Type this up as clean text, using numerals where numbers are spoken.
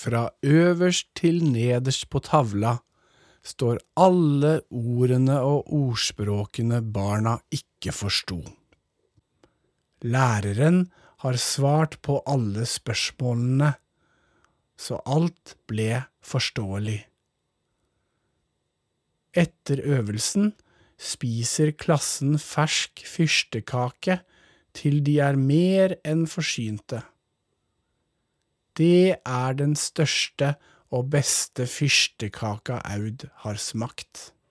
Fra øverst til nederst på tavla står alle ordene og ordspråkene barna ikke forstod. Læreren har svart på alle spørsmålene, så alt ble forståelig. Etter øvelsen spiser klassen fersk fyrstekake til de mer enn forsynte. Det den største og beste fyrstekaka Aud har smakt.